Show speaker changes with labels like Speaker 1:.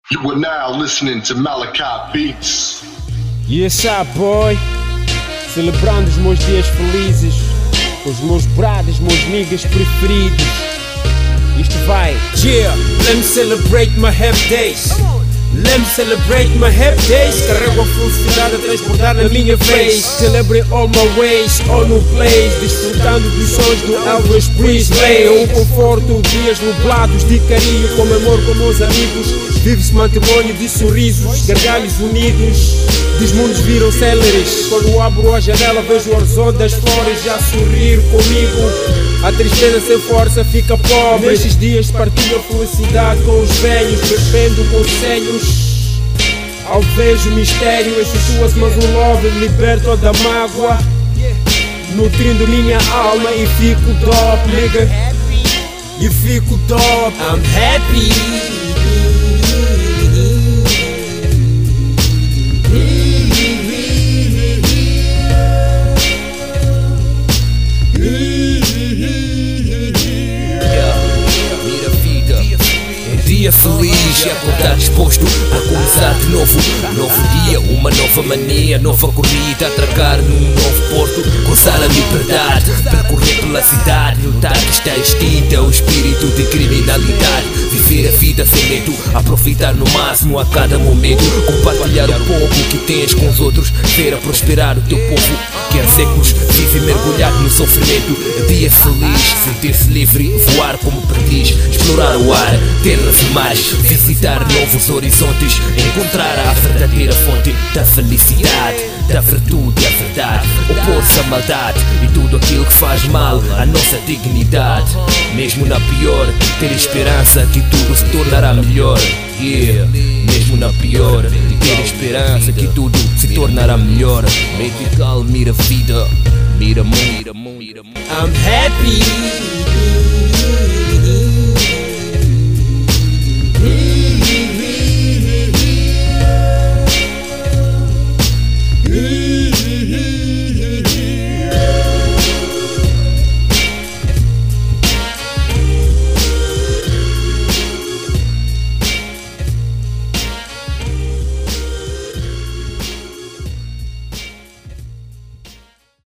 Speaker 1: You are now listening to Malachi Beats.
Speaker 2: Yes, boy. Celebrando os meus dias felizes com os meus brothers, meus niggas preferidos. Isto vai.
Speaker 3: Yeah, let me celebrate my happy days. Let me celebrate my happy days. Carrego a felicidade a transbordar na minha vez. Celebrate all my ways, all no place. Desfrutando dos sons do Elvis Presley. Um conforto, dias nublados de carinho. Comemoro com meus amigos. Vive-se matrimônio de sorrisos, gargalhos unidos. Dos mundos viram céleres. Quando abro a janela vejo o horizonte das flores já sorrir comigo. A tristeza sem força fica pobre. Nestes dias partilho a felicidade com os velhos, bebendo conselhos. Ao vejo o mistério, situa-se mas um love liberto da mágoa, nutrindo minha alma e fico top, nigga. E fico top. I'm happy. Dia feliz e acordar disposto a começar de novo. Novo dia, uma nova mania, nova corrida, atracar num novo porto, gozar a liberdade, percorrer pela cidade, lutar que está extinta o espírito de criminalidade. Viver a vida sem medo, aproveitar no máximo a cada momento, compartilhar o pouco que tens com os outros, ver a prosperar o teu povo que há séculos vive mergulhado no sofrimento. Dia feliz, sentir-se livre, voar como perdiz, explorar o ar, terras e mares, visitar novos horizontes, encontrar a verdadeira fonte da felicidade, da virtude e a verdade, opor-se à maldade e tudo aquilo que faz mal à nossa dignidade. Mesmo na pior, ter esperança que tudo se tornará melhor. Yeah, mesmo na pior, ter esperança que tudo se tornará melhor. Mente calma, mira a vida, mira muito. I'm happy.